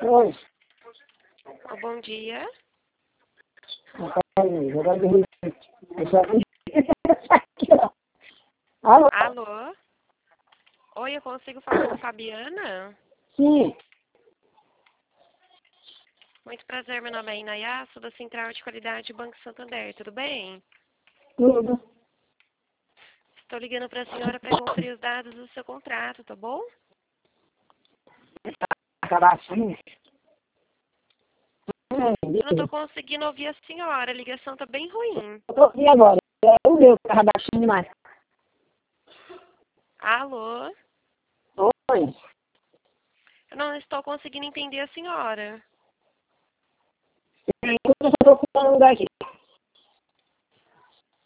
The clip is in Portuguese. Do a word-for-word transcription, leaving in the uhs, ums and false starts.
Oi. Oh, bom dia. Alô? Alô? Oi, eu consigo falar com a Fabiana? Sim. Muito prazer, meu nome é Inayá, sou da Central de Qualidade do Banco Santander, tudo bem? Tudo. Estou ligando para a senhora para conferir os dados do seu contrato, tá bom? Acabar assim. Eu não estou conseguindo ouvir a senhora, a ligação está bem ruim. Eu tô aqui agora. É o meu que tava baixinho demais. Alô? Oi. Eu não estou conseguindo entender a senhora. Eu tô procurando um lugar aqui.